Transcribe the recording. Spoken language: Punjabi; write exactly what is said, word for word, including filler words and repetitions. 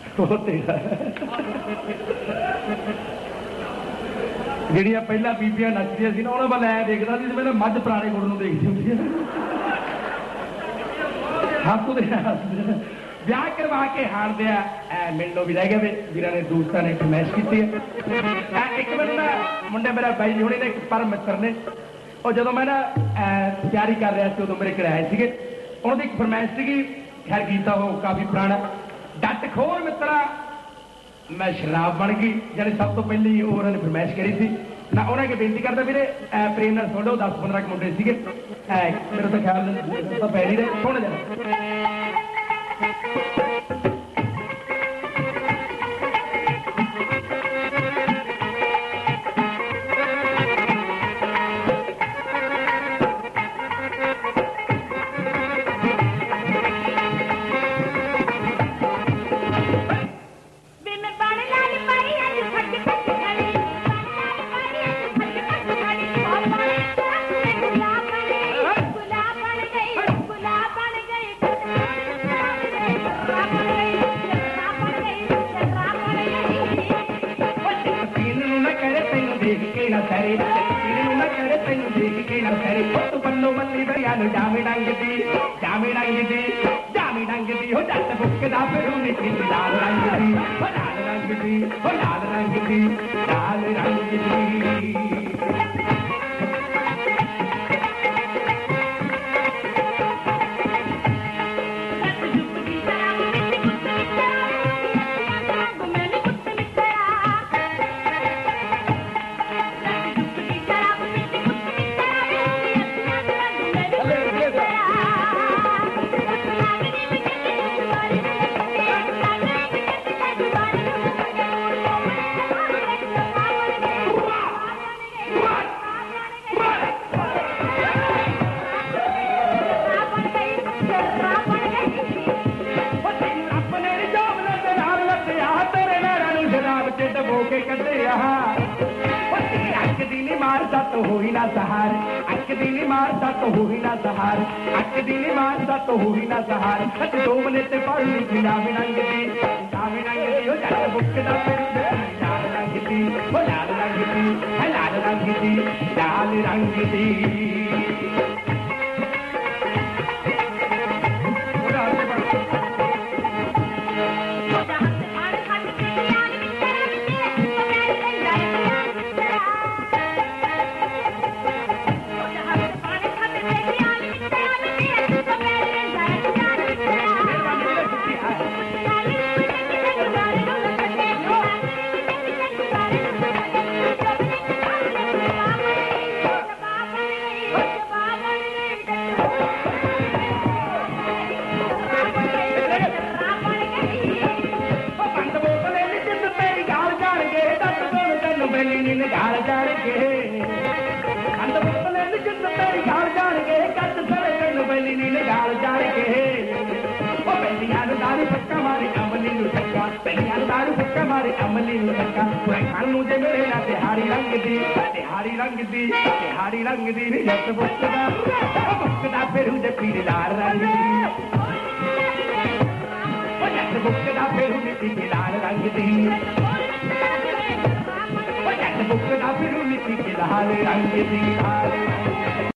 ਜਿਹੜੀਆਂ ਪਹਿਲਾਂ ਬੀਬੀਆਂ ਨੱਚਦੀਆਂ ਸੀ ਨਾ ਉਹਨਾਂ ਵੱਲ ਐ ਦੇਖਦਾ ਸੀ ਜਿਵੇਂ ਮੱਝ ਪੁਰਾਣੇ ਗੁੜ ਨੂੰ ਦੇਖਦੀ ਹੁੰਦੀ ਹੈ। ਹੱਸਦੇ ਹੱਸਦੇ ਵਿਆਹ ਕਰਵਾ ਕੇ ਹਾਰਦੇ ਆ ਐ ਮਿਲਣੋਂ ਵੀ ਰਹਿ ਗਏ ਵੇ ਵੀਰਾਂ ਨੇ ਦੋਸਤਾਂ ਨੇ ਫਰਮਾਇਸ਼ ਕੀਤੀ ਹੈ। ਇੱਕ ਮੈਨੂੰ ਨਾ ਮੁੰਡੇ ਮੇਰਾ ਬਾਈ ਜੀ ਹੁਣੇ ਨੇ ਇੱਕ ਪਰਮ ਮਿੱਤਰ ਨੇ ਉਹ ਜਦੋਂ ਮੈਂ ਨਾ ਤਿਆਰੀ ਕਰ ਰਿਹਾ ਸੀ ਉਦੋਂ ਮੇਰੇ ਘਰ ਆਏ ਸੀਗੇ ਉਹਨਾਂ ਦੀ ਇੱਕ ਫਰਮਾਇਸ਼ ਸੀਗੀ ਖੈਰ ਗੀਤਾ ਉਹ ਕਾਫੀ ਪੁਰਾਣਾ ਡੱਟ ਖੋਲ ਮਿੱਤਰਾ ਮੈਂ ਸ਼ਰਾਬ ਬਣ ਗਈ ਜਿਹੜੀ ਸਭ ਤੋਂ ਪਹਿਲੀ ਉਹ ਉਹਨਾਂ ਨੇ ਫਰਮਾਇਸ਼ ਕਰੀ ਸੀ ਨਾ ਉਹਨਾਂ ਕੇ ਬੇਨਤੀ ਕਰਦਾ ਵੀਰੇ ਪ੍ਰੇਮ ਨਾਲ ਸੁਣ ਲਓ ਦਸ ਪੰਦਰਾਂ ਮੁੰਡੇ ਸੀਗੇ ਮੇਰੇ ਤਾਂ ਖਿਆਲ ਤਾਂ ਪੈ ਨਹੀਂ ਰਹੇ ਸੁਣ ਜਾ Rang